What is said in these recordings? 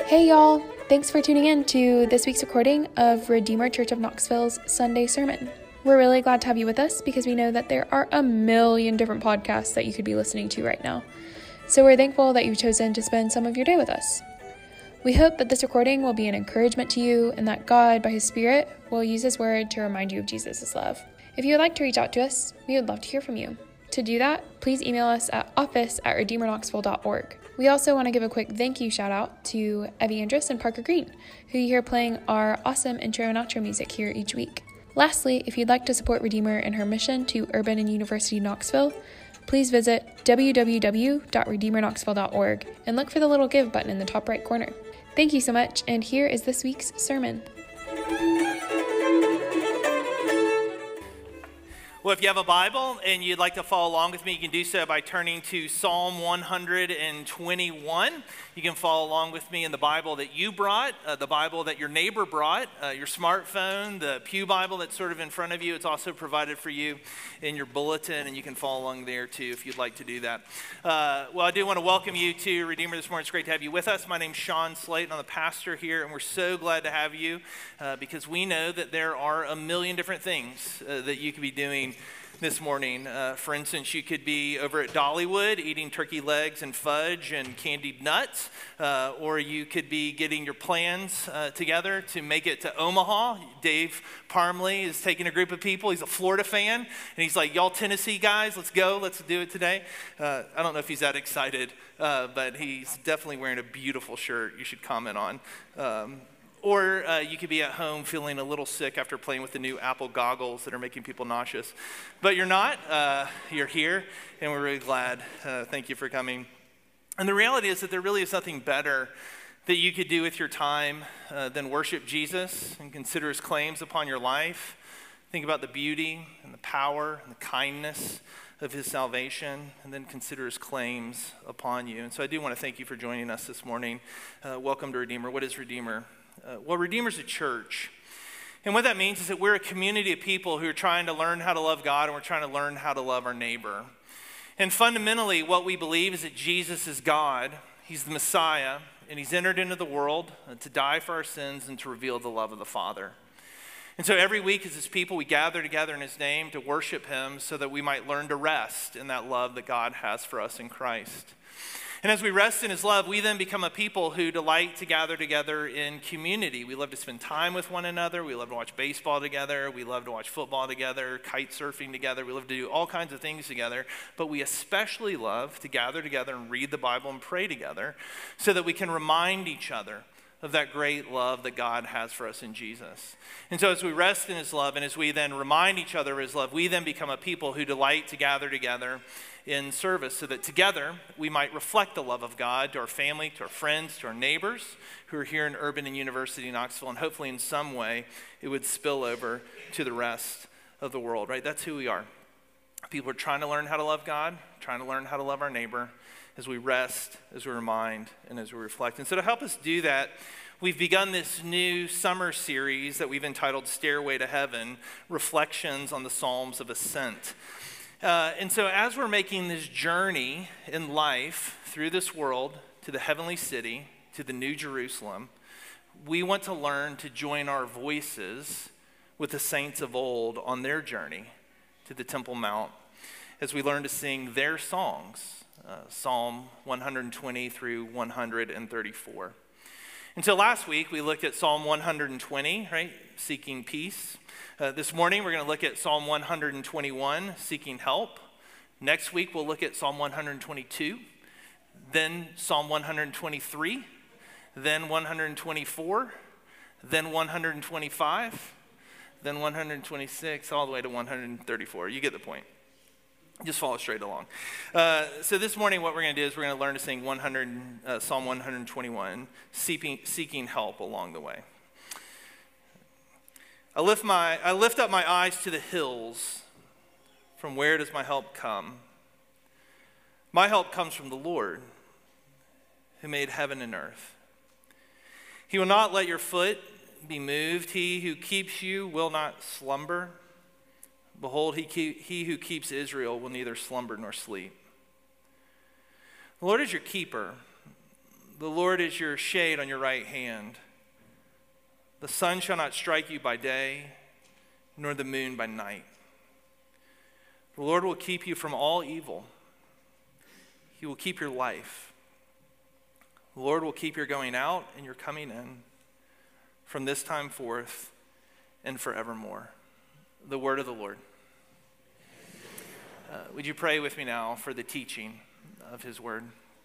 Hey y'all, thanks for tuning in to this week's recording of Redeemer Church of Knoxville's Sunday Sermon. We're really glad to have you with us because we know that there are a million different podcasts that you could be listening to right now. So we're thankful that you've chosen to spend some of your day with us. We hope that this recording will be an encouragement to you and that God, by His Spirit, will use His Word to remind you of Jesus' love. If you would like to reach out to us, we would love to hear from you. To do that, please email us at office@redeemerknoxville.org. We also want to give a quick thank you shout out to Evie Andrus and Parker Green, who you hear playing our awesome intro and outro music here each week. Lastly, if you'd like to support Redeemer in her mission to Urban and University Knoxville, please visit www.redeemerknoxville.org and look for the little give button in the top right corner. Thank you so much, and here is this week's sermon. Well, if you have a Bible and you'd like to follow along with me, you can do so by turning to Psalm 121. You can follow along with me in the Bible that you brought, the Bible that your neighbor brought, your smartphone, the Pew Bible that's sort of in front of you. It's also provided for you in your bulletin, and you can follow along there too if you'd like to do that. Well, I do want to welcome you to Redeemer this morning. It's great to have you with us. My name's Sean Slate, and I'm the pastor here, and we're so glad to have you because we know that there are a million different things that you could be doing this morning. For instance, you could be over at Dollywood eating turkey legs and fudge and candied nuts, or you could be getting your plans together to make it to Omaha. Dave Parmley is taking a group of people. He's a Florida fan, and he's like, y'all Tennessee guys, let's go, let's do it today. I don't know if he's that excited, but he's definitely wearing a beautiful shirt you should comment on. Or you could be at home feeling a little sick after playing with the new Apple goggles that are making people nauseous. But you're not. You're here, and we're really glad. Thank you for coming. And the reality is that there really is nothing better that you could do with your time than worship Jesus and consider His claims upon your life. Think about the beauty and the power and the kindness of His salvation, and then consider His claims upon you. And so I do want to thank you for joining us this morning. Welcome to Redeemer. What is Redeemer? Well, Redeemer's a church. And what that means is that we're a community of people who are trying to learn how to love God, and we're trying to learn how to love our neighbor. And fundamentally, what we believe is that Jesus is God. He's the Messiah, and He's entered into the world to die for our sins and to reveal the love of the Father. And so every week as His people, we gather together in His name to worship Him so that we might learn to rest in that love that God has for us in Christ. And as we rest in His love, we then become a people who delight to gather together in community. We love to spend time with one another. We love to watch baseball together. We love to watch football together, kite surfing together. We love to do all kinds of things together. But we especially love to gather together and read the Bible and pray together so that we can remind each other of that great love that God has for us in Jesus. And so as we rest in His love and as we then remind each other of His love, we then become a people who delight to gather together in service so that together we might reflect the love of God to our family, to our friends, to our neighbors who are here in Urban and University Knoxville, and hopefully in some way it would spill over to the rest of the world, right? That's who we are. People are trying to learn how to love God, trying to learn how to love our neighbor as we rest, as we remind, and as we reflect. And so to help us do that, we've begun this new summer series that we've entitled Stairway to Heaven, Reflections on the Psalms of Ascent. And so as we're making this journey in life through this world to the heavenly city, to the New Jerusalem, we want to learn to join our voices with the saints of old on their journey to the Temple Mount as we learn to sing their songs, Psalm 120 through 134. And so last week we looked at Psalm 120, right, seeking peace. This morning we're going to look at Psalm 121, seeking help. Next week we'll look at Psalm 122, then Psalm 123, then 124, then 125, then 126, all the way to 134. You get the point. Just follow straight along. So this morning what we're going to do is we're going to learn to sing Psalm 121, seeking help along the way. I lift up my eyes to the hills. From where does my help come? My help comes from the Lord, who made heaven and earth. He will not let your foot be moved. He who keeps you will not slumber. Behold, he who keeps Israel will neither slumber nor sleep. The Lord is your keeper. The Lord is your shade on your right hand. The sun shall not strike you by day, nor the moon by night. The Lord will keep you from all evil. He will keep your life. The Lord will keep your going out and your coming in from this time forth and forevermore. The word of the Lord. Would you pray with me now for the teaching of his word?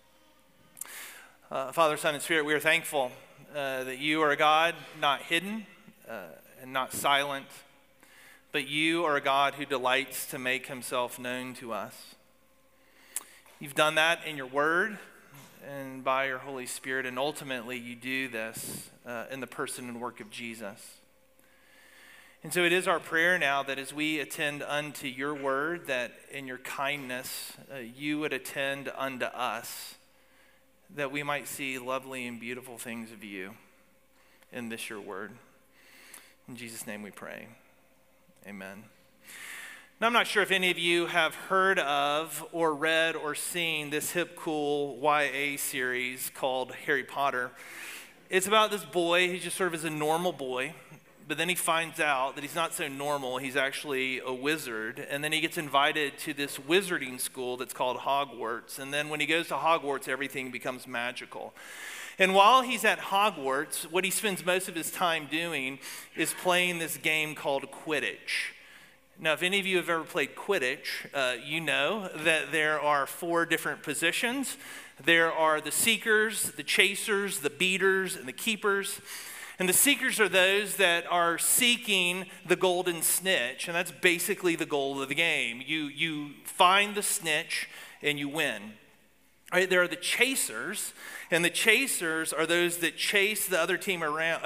Father, Son, and Spirit, we are thankful that you are a God not hidden and not silent, but you are a God who delights to make himself known to us. You've done that in your word and by your Holy Spirit, and ultimately you do this in the person and work of Jesus. And so it is our prayer now that as we attend unto your word, that in your kindness you would attend unto us, that we might see lovely and beautiful things of you in this your word. In Jesus' name we pray. Amen. Now, I'm not sure if any of you have heard of or read or seen this hip, cool YA series called Harry Potter. It's about this boy who just sort of is a normal boy, but then he finds out that he's not so normal. He's actually a wizard, and then he gets invited to this wizarding school that's called Hogwarts, and then when he goes to Hogwarts, everything becomes magical. And while he's at Hogwarts, what he spends most of his time doing is playing this game called Quidditch. Now, if any of you have ever played Quidditch, you know that there are 4 different positions. There are the seekers, the chasers, the beaters, and the keepers. And the seekers are those that are seeking the golden snitch, and that's basically the goal of the game. You find the snitch and you win. All right, there are the chasers, and the chasers are those that chase the other team around,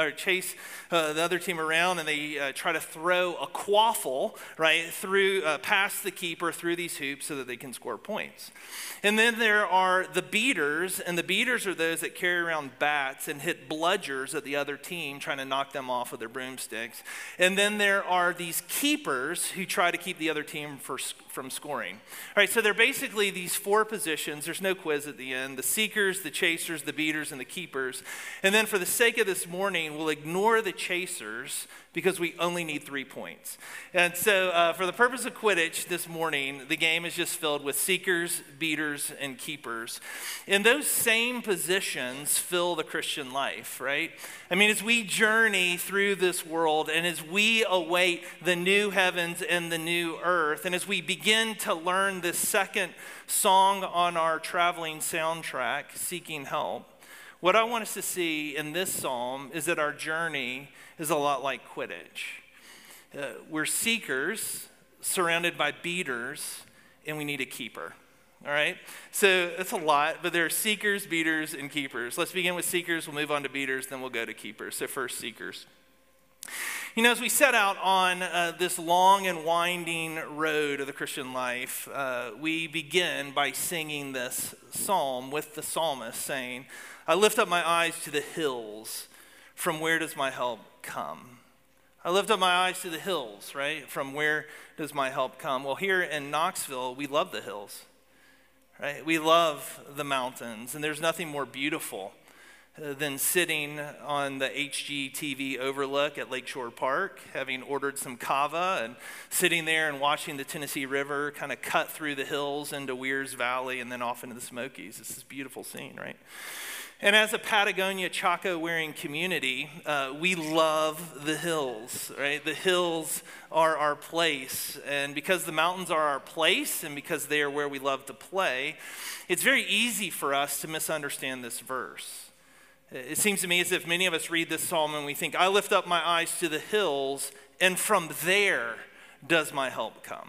and they try to throw a quaffle right through past the keeper through these hoops so that they can score points. And then there are the beaters, and the beaters are those that carry around bats and hit bludgers at the other team, trying to knock them off with their broomsticks. And then there are these keepers who try to keep the other team from scoring. All right, so they're basically these 4 positions. There's no quiz at the end. The seekers, the chasers, the beaters, and the keepers. And then for the sake of this morning, we'll ignore the chasers because we only need 3 points. And so for the purpose of Quidditch this morning, the game is just filled with seekers, beaters, and keepers. And those same positions fill the Christian life, right? I mean, as we journey through this world and as we await the new heavens and the new earth, and as we begin to learn this second song on our traveling soundtrack, Seeking Help, what I want us to see in this psalm is that our journey is a lot like Quidditch. We're seekers surrounded by beaters, and we need a keeper. All right? So that's a lot, but there are seekers, beaters, and keepers. Let's begin with seekers. We'll move on to beaters, then we'll go to keepers. So first, seekers. You know, as we set out on this long and winding road of the Christian life, we begin by singing this psalm with the psalmist saying, I lift up my eyes to the hills. From where does my help come? I lift up my eyes to the hills, right? From where does my help come? Well, here in Knoxville, we love the hills, right? We love the mountains, and there's nothing more beautiful than sitting on the HGTV overlook at Lakeshore Park, having ordered some kava and sitting there and watching the Tennessee River kind of cut through the hills into Weir's Valley and then off into the Smokies. It's this beautiful scene, right? And as a Patagonia Chaco-wearing community, we love the hills, right? The hills are our place. And because the mountains are our place and because they are where we love to play, it's very easy for us to misunderstand this verse. It seems to me as if many of us read this psalm and we think, I lift up my eyes to the hills, and from there does my help come.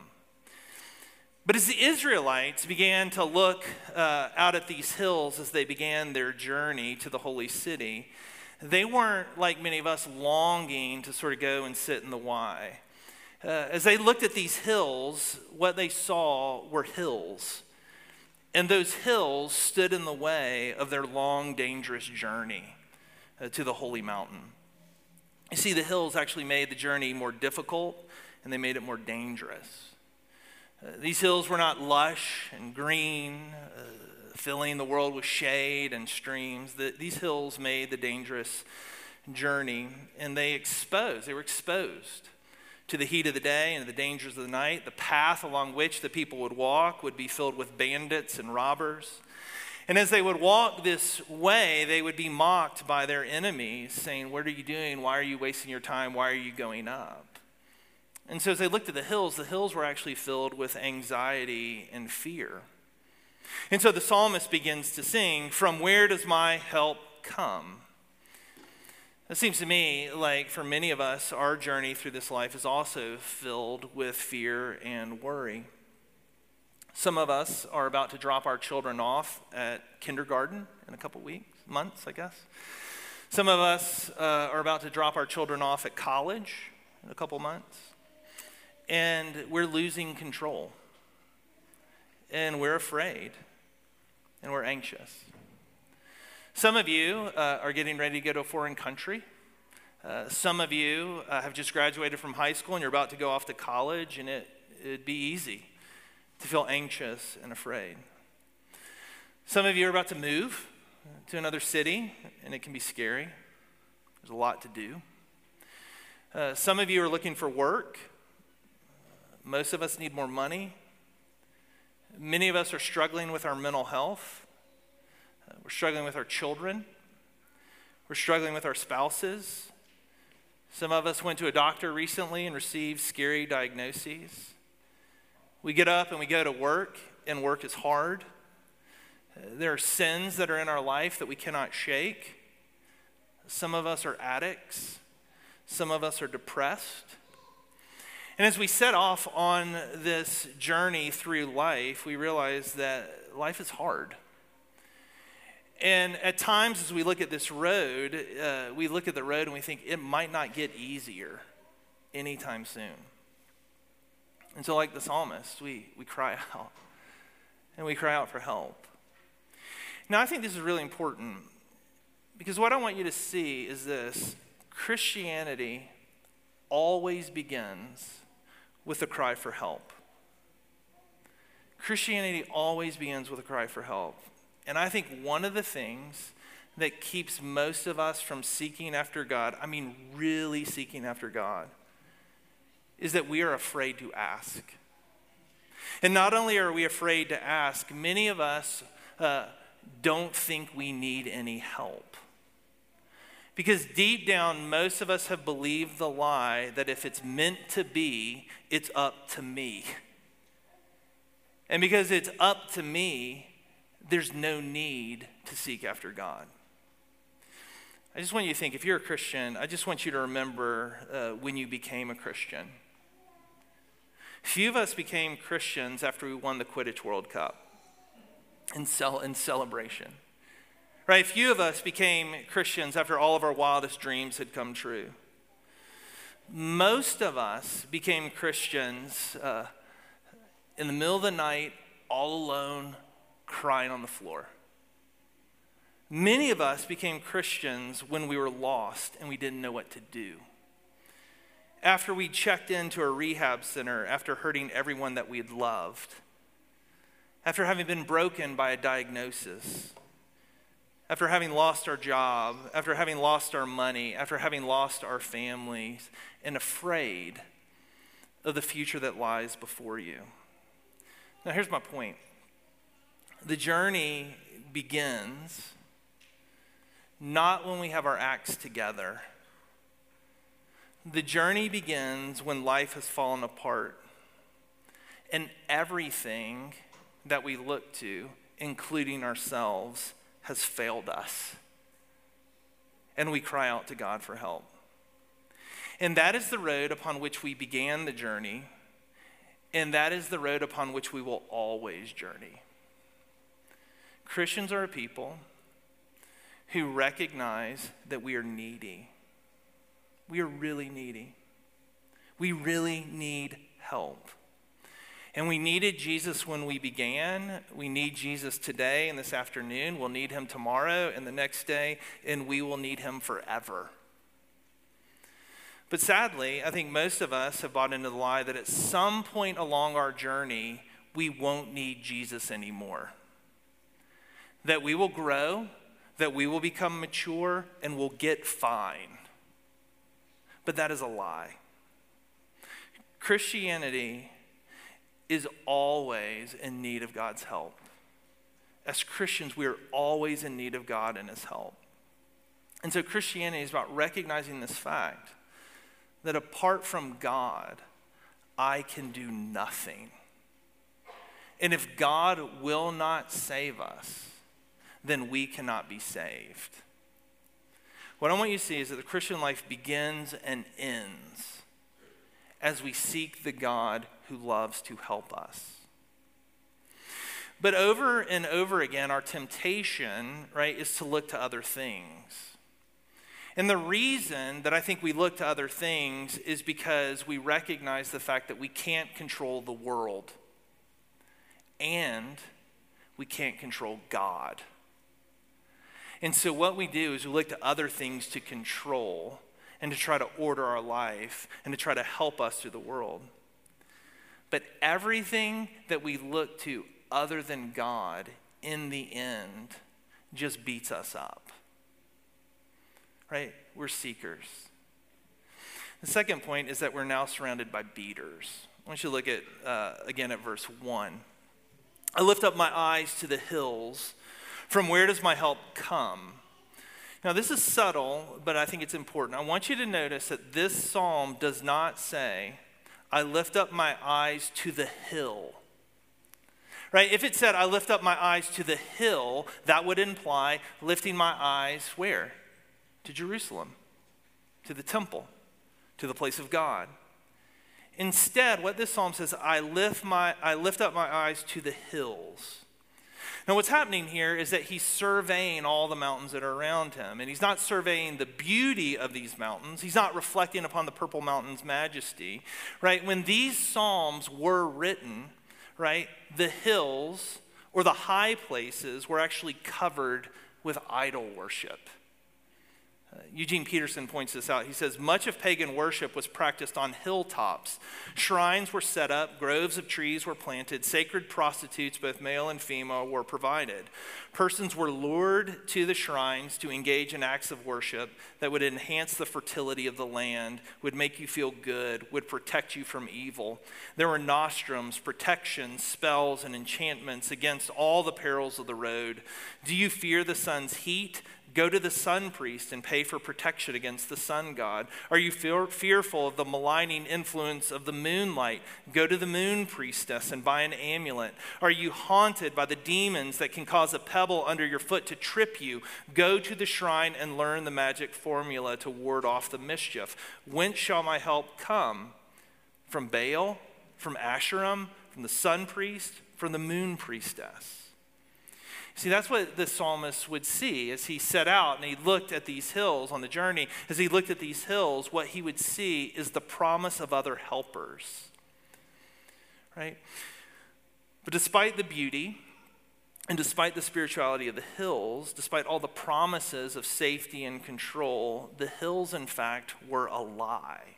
But as the Israelites began to look out at these hills as they began their journey to the holy city, they weren't like many of us longing to sort of go and sit in the Y. As they looked at these hills, what they saw were hills. And those hills stood in the way of their long, dangerous journey to the holy mountain. You see, the hills actually made the journey more difficult, and they made it more dangerous. These hills were not lush and green, filling the world with shade and streams. These hills made the dangerous journey, and they were exposed to the heat of the day and the dangers of the night. The path along which the people would walk would be filled with bandits and robbers. And as they would walk this way, they would be mocked by their enemies, saying, "What are you doing? Why are you wasting your time? Why are you going up?" And so as they looked at the hills were actually filled with anxiety and fear. And so the psalmist begins to sing, "From where does my help come?" It seems to me like for many of us, our journey through this life is also filled with fear and worry. Some of us are about to drop our children off at kindergarten in a couple months, I guess. Some of us are about to drop our children off at college in a couple months. And we're losing control. And we're afraid. And we're anxious. Some of you are getting ready to go to a foreign country. Some of you have just graduated from high school and you're about to go off to college, and it'd be easy to feel anxious and afraid. Some of you are about to move to another city, and it can be scary. There's a lot to do. Some of you are looking for work. Most of us need more money. Many of us are struggling with our mental health. We're struggling with our children. We're struggling with our spouses. Some of us went to a doctor recently and received scary diagnoses. We get up and we go to work, and work is hard. There are sins that are in our life that we cannot shake. Some of us are addicts. Some of us are depressed. And as we set off on this journey through life, we realize that life is hard. And at times as we look at this road, we look at the road and we think it might not get easier anytime soon. And so like the psalmist, we cry out. And we cry out for help. Now I think this is really important, because what I want you to see is this: Christianity always begins with a cry for help. Christianity always begins with a cry for help. And I think one of the things that keeps most of us from seeking after God, I mean really seeking after God, is that we are afraid to ask. And not only are we afraid to ask, many of us don't think we need any help. Because deep down, most of us have believed the lie that if it's meant to be, it's up to me. And because it's up to me, there's no need to seek after God. I just want you to think, if you're a Christian, I just want you to remember when you became a Christian. Few of us became Christians after we won the Quidditch World Cup in celebration. Right? Few of us became Christians after all of our wildest dreams had come true. Most of us became Christians in the middle of the night, all alone, crying on the floor. Many of us became Christians when we were lost and we didn't know what to do. After we checked into a rehab center, after hurting everyone that we had loved, after having been broken by a diagnosis, after having lost our job, after having lost our money, after having lost our families, and afraid of the future that lies before you. Now here's my point. The journey begins not when we have our acts together. The journey begins when life has fallen apart and everything that we look to, including ourselves, has failed us. And we cry out to God for help. And that is the road upon which we began the journey, and that is the road upon which we will always journey. Christians are a people who recognize that we are needy. We are really needy. We really need help. And we needed Jesus when we began. We need Jesus today and this afternoon. We'll need him tomorrow and the next day, and we will need him forever. But sadly, I think most of us have bought into the lie that at some point along our journey, we won't need Jesus anymore. that we will grow, that we will become mature, and will get fine. But that is a lie. Christianity is always in need of God's help. As Christians, we are always in need of God and his help. And so Christianity is about recognizing this fact that apart from God, I can do nothing. And if God will not save us, then we cannot be saved. What I want you to see is that the Christian life begins and ends as we seek the God who loves to help us. But over and over again, our temptation, right, is to look to other things. And the reason that I think we look to other things is because we recognize the fact that we can't control the world and we can't control God. And so what we do is we look to other things to control and to try to order our life and to try to help us through the world. But everything that we look to other than God, in the end, just beats us up. Right? We're seekers. The second point is that we're now surrounded by beaters. I want you to look at, again at verse 1. I lift up my eyes to the hills. From where does my help come? Now this is subtle, but I think it's important. I want you to notice that this psalm does not say, I lift up my eyes to the hill. Right? If it said, I lift up my eyes to the hill, that would imply lifting my eyes where? To Jerusalem, to the temple, to the place of God. Instead, what this psalm says, I lift up my eyes to the hills. Now what's happening here is that he's surveying all the mountains that are around him. And he's not surveying the beauty of these mountains. He's not reflecting upon the purple mountain's majesty. Right? When these psalms were written, right, the hills or the high places were actually covered with idol worship. Eugene Peterson points this out. He says, much of pagan worship was practiced on hilltops. Shrines were set up, groves of trees were planted, sacred prostitutes, both male and female, were provided. Persons were lured to the shrines to engage in acts of worship that would enhance the fertility of the land, would make you feel good, would protect you from evil. There were nostrums, protections, spells, and enchantments against all the perils of the road. Do you fear the sun's heat? Go to the sun priest and pay for protection against the sun god. Are you fearful of the maligning influence of the moonlight? Go to the moon priestess and buy an amulet. Are you haunted by the demons that can cause a pebble under your foot to trip you? Go to the shrine and learn the magic formula to ward off the mischief. Whence shall my help come? From Baal? From Asherim? From the sun priest? From the moon priestess? See, that's what the psalmist would see as he set out and he looked at these hills on the journey. As he looked at these hills, what he would see is the promise of other helpers, right? But despite the beauty and despite the spirituality of the hills, despite all the promises of safety and control, the hills, in fact, were a lie.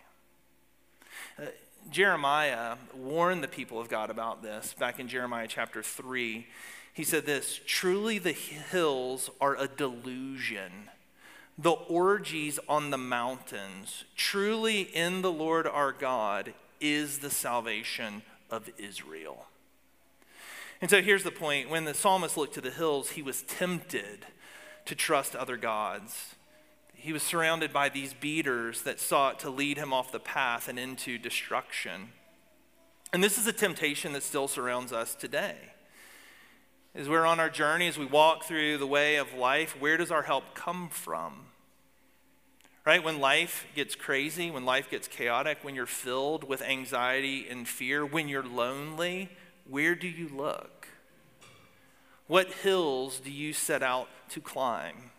Jeremiah warned the people of God about this back in Jeremiah chapter 3. He said this, truly the hills are a delusion, the orgies on the mountains. Truly in the Lord our God is the salvation of Israel. And so here's the point. When the psalmist looked to the hills, he was tempted to trust other gods. He was surrounded by these beaters that sought to lead him off the path and into destruction. And this is a temptation that still surrounds us today. As we're on our journey, as we walk through the way of life, where does our help come from? Right? When life gets crazy, when life gets chaotic, when you're filled with anxiety and fear, when you're lonely, where do you look? What hills do you set out to climb?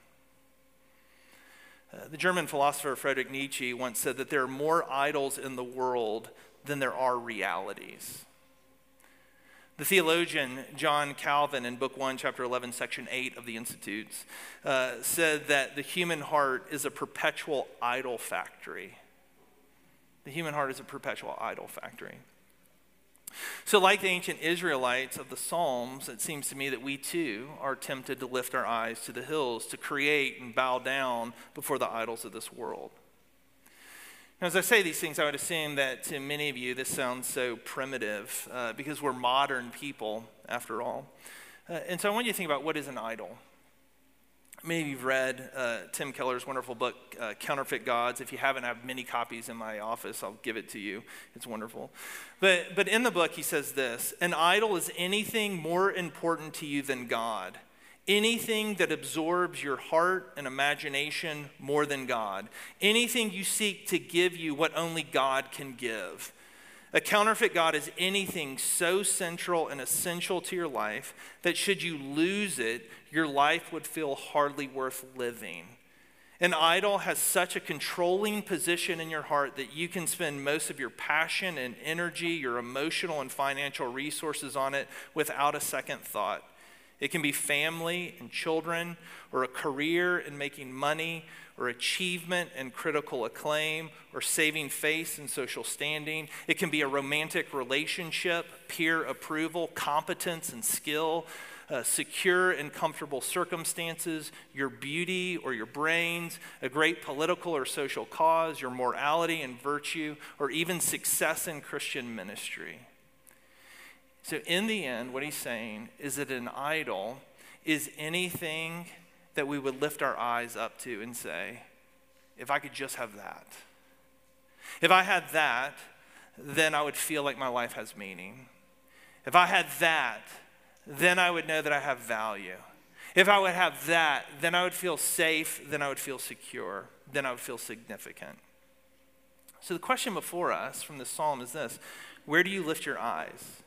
The German philosopher Friedrich Nietzsche once said that there are more idols in the world than there are realities. The theologian John Calvin in Book 1, Chapter 11, Section 8 of the Institutes said that the human heart is a perpetual idol factory. The human heart is a perpetual idol factory. So like the ancient Israelites of the Psalms, it seems to me that we too are tempted to lift our eyes to the hills, to create and bow down before the idols of this world. Now, as I say these things, I would assume that to many of you this sounds so primitive because we're modern people, after all. And so I want you to think about, what is an idol? Many of you have read Tim Keller's wonderful book, Counterfeit Gods. If you haven't, I have many copies in my office. I'll give it to you. It's wonderful. But in the book, he says this: an idol is anything more important to you than God. Anything that absorbs your heart and imagination more than God. Anything you seek to give you what only God can give. A counterfeit God is anything so central and essential to your life that should you lose it, your life would feel hardly worth living. An idol has such a controlling position in your heart that you can spend most of your passion and energy, your emotional and financial resources on it without a second thought. It can be family and children, or a career in making money, or achievement and critical acclaim, or saving face and social standing. It can be a romantic relationship, peer approval, competence and skill, secure and comfortable circumstances, your beauty or your brains, a great political or social cause, your morality and virtue, or even success in Christian ministry. So in the end, what he's saying is that an idol is anything that we would lift our eyes up to and say, if I could just have that. If I had that, then I would feel like my life has meaning. If I had that, then I would know that I have value. If I would have that, then I would feel safe, then I would feel secure, then I would feel significant. So the question before us from this psalm is this: where do you lift your eyes?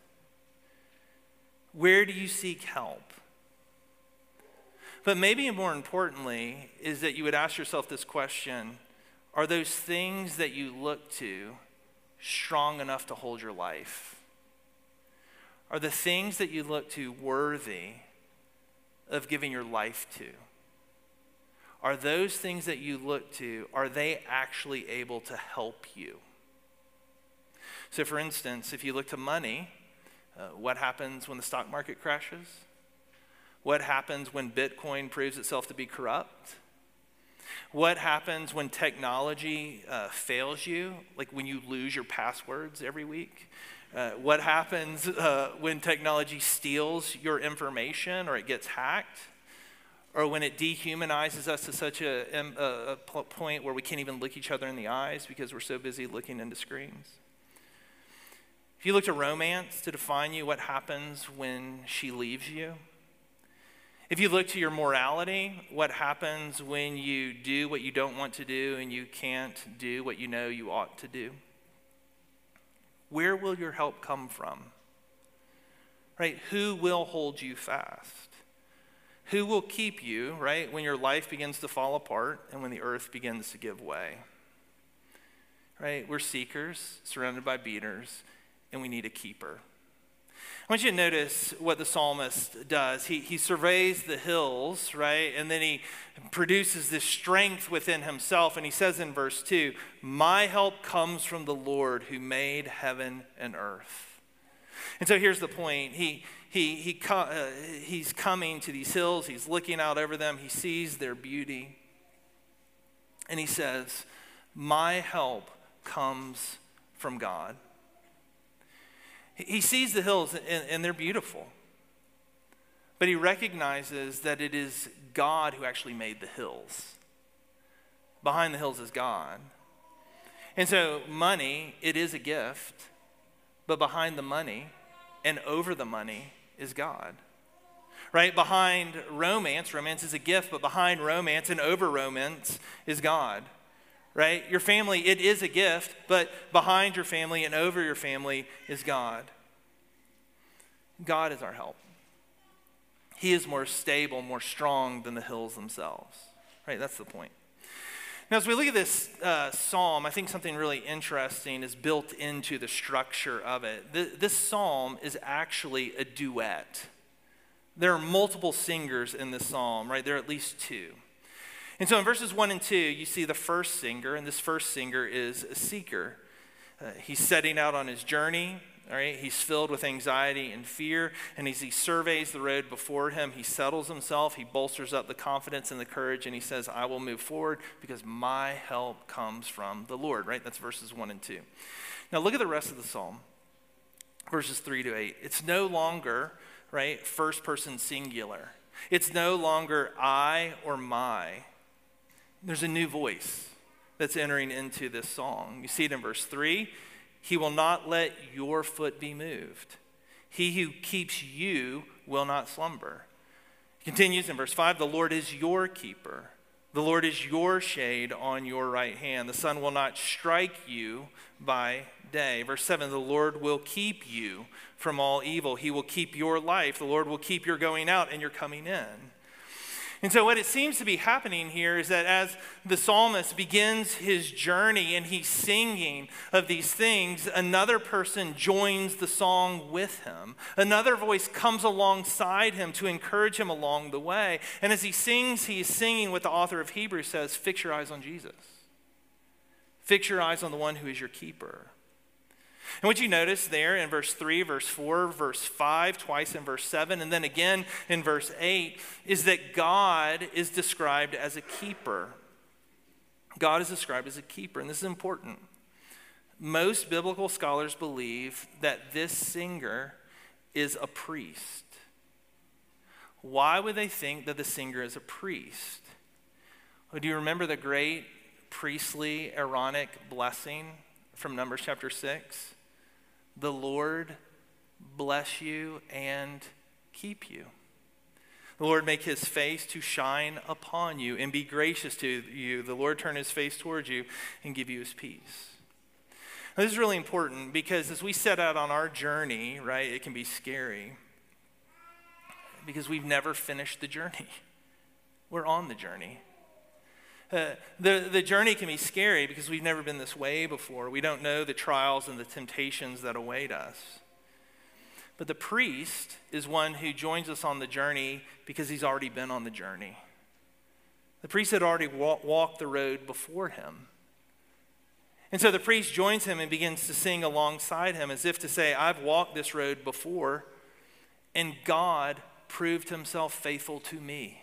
Where do you seek help? But maybe more importantly is that you would ask yourself this question: are those things that you look to strong enough to hold your life? Are the things that you look to worthy of giving your life to? Are those things that you look to, are they actually able to help you? So for instance, if you look to money, what happens when the stock market crashes? What happens when Bitcoin proves itself to be corrupt? What happens when technology fails you, like when you lose your passwords every week? What happens when technology steals your information, or it gets hacked? Or when it dehumanizes us to such a point where we can't even look each other in the eyes because we're so busy looking into screens? If you look to romance to define you, what happens when she leaves you? If you look to your morality, what happens when you do what you don't want to do and you can't do what you know you ought to do? Where will your help come from? Right? Who will hold you fast? Who will keep you, right, when your life begins to fall apart and when the earth begins to give way? Right? We're seekers surrounded by beaters, and we need a keeper. I want you to notice what the psalmist does. He surveys the hills, right? And then he produces this strength within himself. And he says in verse 2, my help comes from the Lord who made heaven and earth. And so here's the point. He's coming to these hills. He's looking out over them. He sees their beauty. And he says, my help comes from God. He sees the hills and they're beautiful. But he recognizes that it is God who actually made the hills. Behind the hills is God. And so money, it is a gift. But behind the money and over the money is God. Right? Behind romance is a gift, but behind romance and over romance is God. Right? Your family, it is a gift, but behind your family and over your family is God. God is our help. He is more stable, more strong than the hills themselves. Right? That's the point. Now, as we look at this psalm, I think something really interesting is built into the structure of it. This psalm is actually a duet. There are multiple singers in this psalm, right? There are at least two. And so in verses 1 and 2, you see the first singer, and this first singer is a seeker. He's setting out on his journey. All right, he's filled with anxiety and fear, and as he surveys the road before him, he settles himself, he bolsters up the confidence and the courage, and he says, I will move forward because my help comes from the Lord, right? That's verses 1 and 2. Now look at the rest of the psalm, verses 3 to 8. It's no longer, right, first person singular. It's no longer I or my. There's a new voice that's entering into this song. You see it in verse 3. He will not let your foot be moved. He who keeps you will not slumber. It continues in verse 5, the Lord is your keeper. The Lord is your shade on your right hand. The sun will not strike you by day. Verse 7, the Lord will keep you from all evil. He will keep your life. The Lord will keep your going out and your coming in. And so what it seems to be happening here is that as the psalmist begins his journey and he's singing of these things, another person joins the song with him. Another voice comes alongside him to encourage him along the way. And as he sings, he is singing what the author of Hebrews says, fix your eyes on Jesus. Fix your eyes on the one who is your keeper. And what you notice there in verse 3, verse 4, verse 5, twice in verse 7, and then again in verse 8, is that God is described as a keeper. God is described as a keeper, and this is important. Most biblical scholars believe that this singer is a priest. Why would they think that the singer is a priest? Well, do you remember the great priestly Aaronic blessing from Numbers chapter 6? The Lord bless you and keep you. The Lord make his face to shine upon you and be gracious to you. The Lord turn his face towards you and give you his peace. Now, this is really important because as we set out on our journey, right, it can be scary because we've never finished the journey. We're on the journey. The journey can be scary because we've never been this way before. We don't know the trials and the temptations that await us. But the priest is one who joins us on the journey because he's already been on the journey. The priest had already walked the road before him. And so the priest joins him and begins to sing alongside him as if to say, I've walked this road before, and God proved himself faithful to me.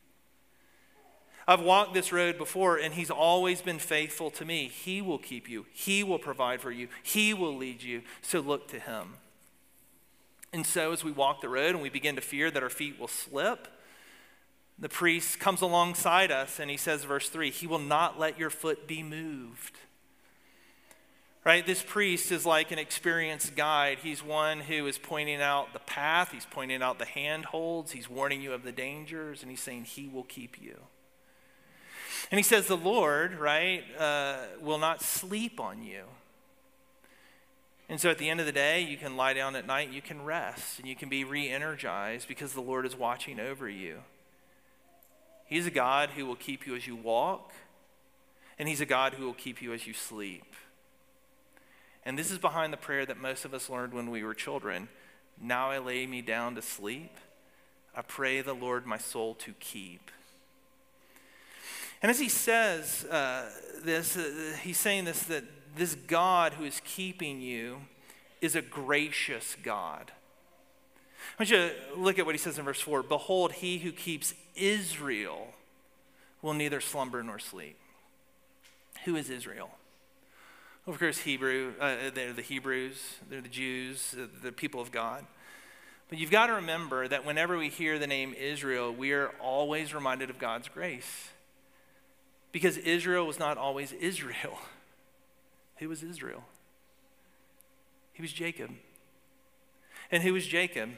I've walked this road before, and he's always been faithful to me. He will keep you. He will provide for you. He will lead you. So look to him. And so as we walk the road and we begin to fear that our feet will slip, the priest comes alongside us and he says, verse 3, he will not let your foot be moved. Right? This priest is like an experienced guide. He's one who is pointing out the path. He's pointing out the handholds. He's warning you of the dangers, and he's saying he will keep you. And he says the Lord, right, will not sleep on you. And so at the end of the day, you can lie down at night, you can rest, and you can be re-energized because the Lord is watching over you. He's a God who will keep you as you walk, and he's a God who will keep you as you sleep. And this is behind the prayer that most of us learned when we were children. Now I lay me down to sleep. I pray the Lord my soul to keep. And as he says this, he's saying this, that this God who is keeping you is a gracious God. I want you to look at what he says in verse 4. Behold, he who keeps Israel will neither slumber nor sleep. Who is Israel? Well, of course, they're the Hebrews, they're the Jews, the people of God. But you've got to remember that whenever we hear the name Israel, we are always reminded of God's grace. Because Israel was not always Israel. Who was Israel? He was Jacob. And who was Jacob?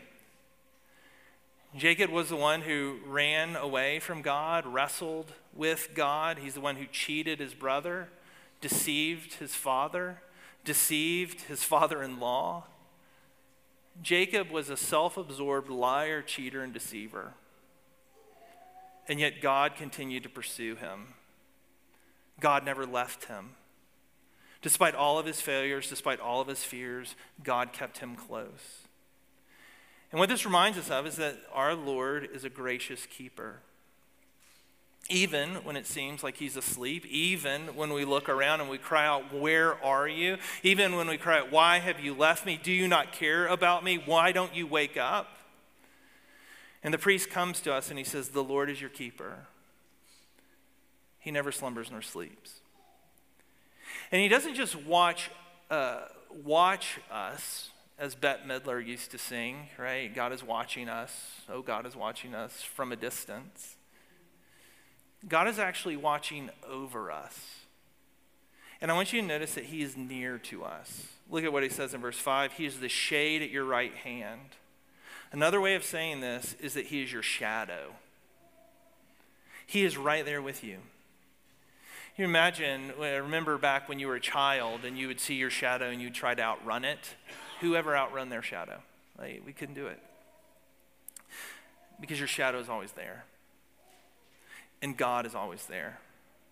Jacob was the one who ran away from God, wrestled with God. He's the one who cheated his brother, deceived his father, deceived his father-in-law. Jacob was a self-absorbed liar, cheater, and deceiver. And yet God continued to pursue him. God never left him. Despite all of his failures, despite all of his fears, God kept him close. And what this reminds us of is that our Lord is a gracious keeper. Even when it seems like he's asleep, even when we look around and we cry out, where are you? Even when we cry out, why have you left me? Do you not care about me? Why don't you wake up? And the priest comes to us and he says, the Lord is your keeper. He never slumbers nor sleeps. And he doesn't just watch us, as Bette Midler used to sing, right? God is watching us. Oh, God is watching us from a distance. God is actually watching over us. And I want you to notice that he is near to us. Look at what he says in verse 5. He is the shade at your right hand. Another way of saying this is that he is your shadow. He is right there with you. You imagine, remember back when you were a child and you would see your shadow and you'd try to outrun it. Whoever outrun their shadow? Like, we couldn't do it. Because your shadow is always there. And God is always there.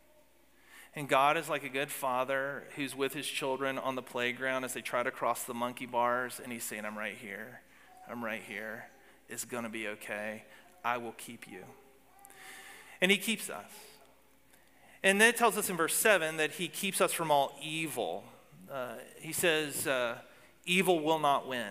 And God is like a good father who's with his children on the playground as they try to cross the monkey bars, and he's saying, I'm right here. I'm right here. It's going to be okay. I will keep you. And he keeps us. And then it tells us in verse 7 that he keeps us from all evil. He says, evil will not win.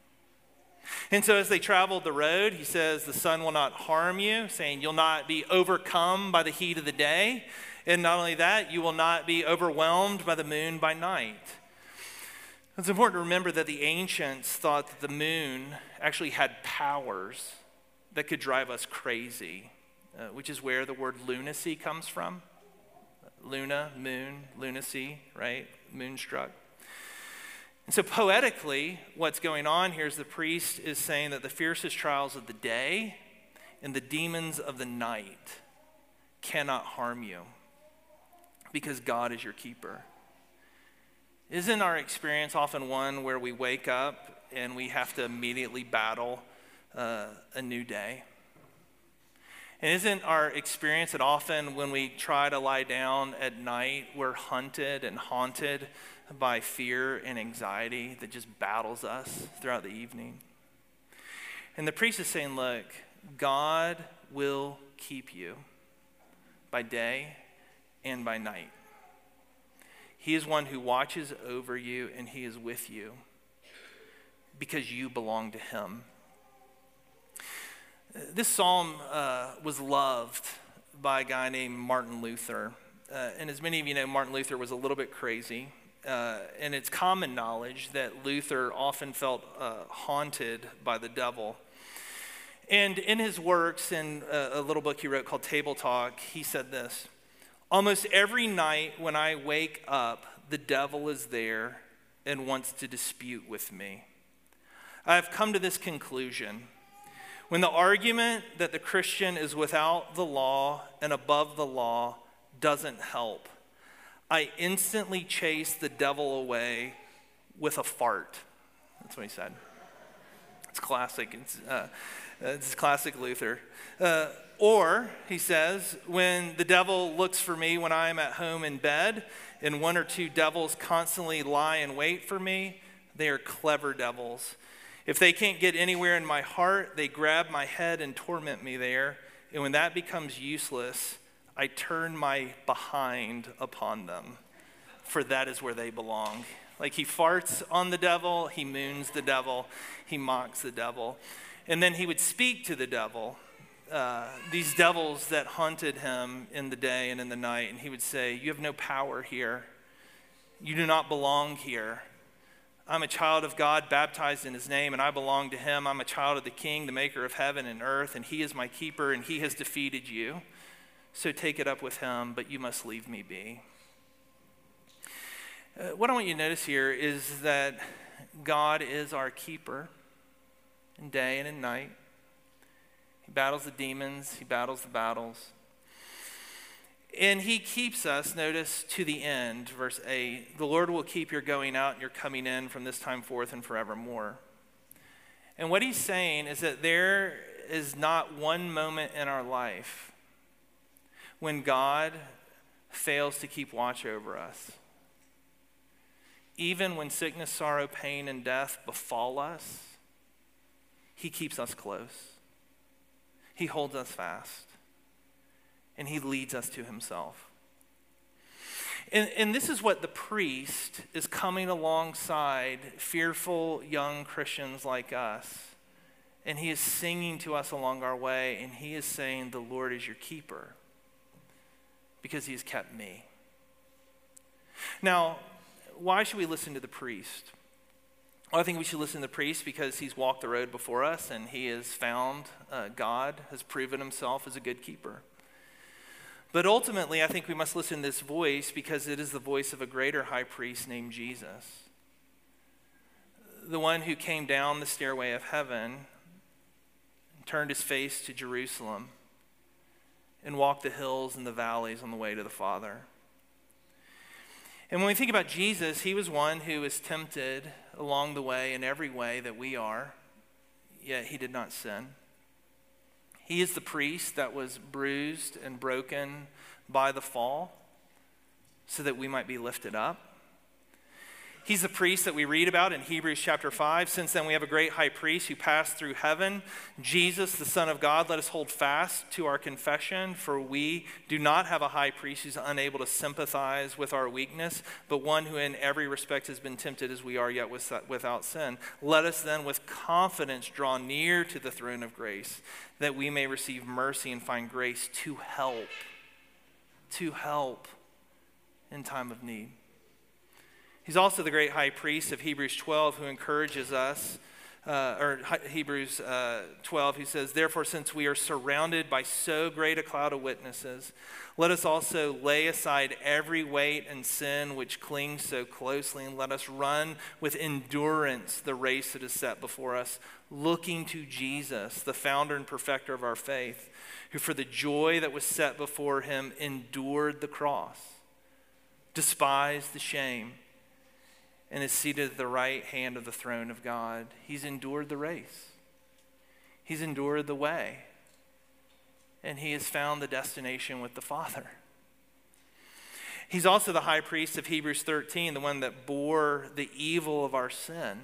And so as they traveled the road, he says, the sun will not harm you, saying you'll not be overcome by the heat of the day. And not only that, you will not be overwhelmed by the moon by night. It's important to remember that the ancients thought that the moon actually had powers that could drive us crazy, which is where the word lunacy comes from. Luna, moon, lunacy, right? Moonstruck. And so poetically, what's going on here is the priest is saying that the fiercest trials of the day and the demons of the night cannot harm you because God is your keeper. Isn't our experience often one where we wake up and we have to immediately battle a new day? And isn't our experience that often when we try to lie down at night, we're hunted and haunted by fear and anxiety that just battles us throughout the evening? And the priest is saying, look, God will keep you by day and by night. He is one who watches over you and he is with you because you belong to him. This psalm was loved by a guy named Martin Luther. And as many of you know, Martin Luther was a little bit crazy. And it's common knowledge that Luther often felt haunted by the devil. And in his works, in a little book he wrote called Table Talk, he said this: almost every night when I wake up, the devil is there and wants to dispute with me. I have come to this conclusion. When the argument that the Christian is without the law and above the law doesn't help, I instantly chase the devil away with a fart. That's what he said. It's classic. It's classic Luther. Or, he says, when the devil looks for me when I am at home in bed and one or two devils constantly lie in wait for me, they are clever devils. If they can't get anywhere in my heart, they grab my head and torment me there. And when that becomes useless, I turn my behind upon them, for that is where they belong. Like he farts on the devil, he moons the devil, he mocks the devil. And then he would speak to the devil, these devils that haunted him in the day and in the night. And he would say, you have no power here. You do not belong here. I'm a child of God, baptized in his name, and I belong to him. I'm a child of the King, the maker of heaven and earth, and he is my keeper, and he has defeated you. So take it up with him, but you must leave me be. What I want you to notice here is that God is our keeper in day and in night. He battles the demons, he battles the battles. And he keeps us, notice, to the end, verse 8. The Lord will keep your going out and your coming in from this time forth and forevermore. And what he's saying is that there is not one moment in our life when God fails to keep watch over us. Even when sickness, sorrow, pain, and death befall us, he keeps us close. He holds us fast. and he leads us to himself. And this is what the priest is coming alongside fearful young Christians like us. And he is singing to us along our way, and he is saying, the Lord is your keeper, because he has kept me. Now, why should we listen to the priest? Well, I think we should listen to the priest because he's walked the road before us, and he has found God, has proven himself as a good keeper. But ultimately, I think we must listen to this voice because it is the voice of a greater high priest named Jesus. The one who came down the stairway of heaven, turned his face to Jerusalem, and walked the hills and the valleys on the way to the Father. And when we think about Jesus, he was one who was tempted along the way in every way that we are, yet he did not sin. He is the priest that was bruised and broken by the fall so that we might be lifted up. He's the priest that we read about in Hebrews chapter 5. Since then we have a great high priest who passed through heaven, Jesus, the Son of God. Let us hold fast to our confession, for we do not have a high priest who's unable to sympathize with our weakness, but one who in every respect has been tempted as we are, yet without sin. Let us then with confidence draw near to the throne of grace, that we may receive mercy and find grace to help in time of need. He's also the great high priest of Hebrews 12 who encourages us, Hebrews 12, who says, therefore, since we are surrounded by so great a cloud of witnesses, let us also lay aside every weight and sin which clings so closely, and let us run with endurance the race that is set before us, looking to Jesus, the founder and perfecter of our faith, who for the joy that was set before him endured the cross, despised the shame, and is seated at the right hand of the throne of God. He's endured the race. He's endured the way. And he has found the destination with the Father. He's also the high priest of Hebrews 13, the one that bore the evil of our sin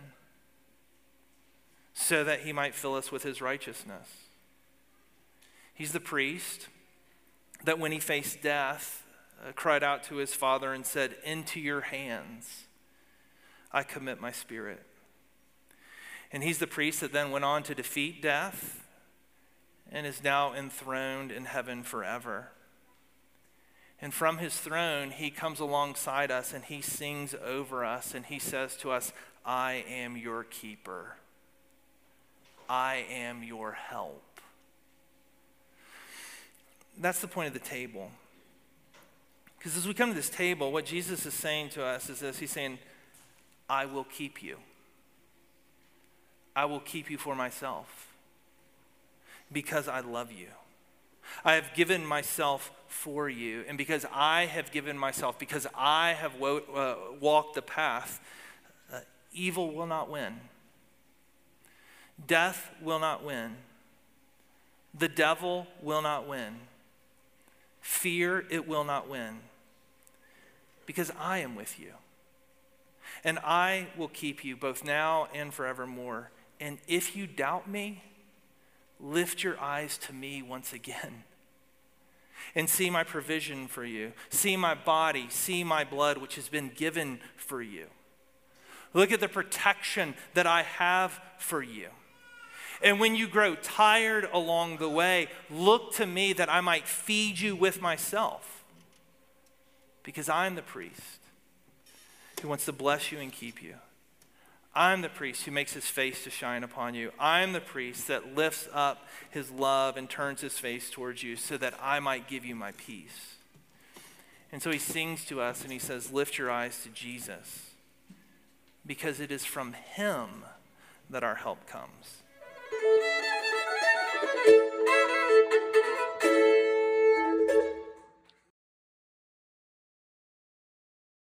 so that he might fill us with his righteousness. He's the priest that when he faced death, cried out to his Father and said, into your hands I commit my spirit. And he's the priest that then went on to defeat death and is now enthroned in heaven forever. And from his throne, he comes alongside us and he sings over us and he says to us, I am your keeper. I am your help. That's the point of the table. Because as we come to this table, what Jesus is saying to us is this. He's saying, I will keep you. I will keep you for myself because I love you. I have given myself for you. And because I have given myself, because I have walked the path, evil will not win. Death will not win. The devil will not win. Fear, it will not win. Because I am with you. And I will keep you both now and forevermore. And if you doubt me, lift your eyes to me once again. And see my provision for you. See my body, see my blood, which has been given for you. Look at the protection that I have for you. And when you grow tired along the way, look to me that I might feed you with myself. Because I'm the priest who wants to bless you and keep you. I'm the priest who makes his face to shine upon you. I'm the priest that lifts up his love and turns his face towards you so that I might give you my peace. And so he sings to us and he says, lift your eyes to Jesus, because it is from him that our help comes.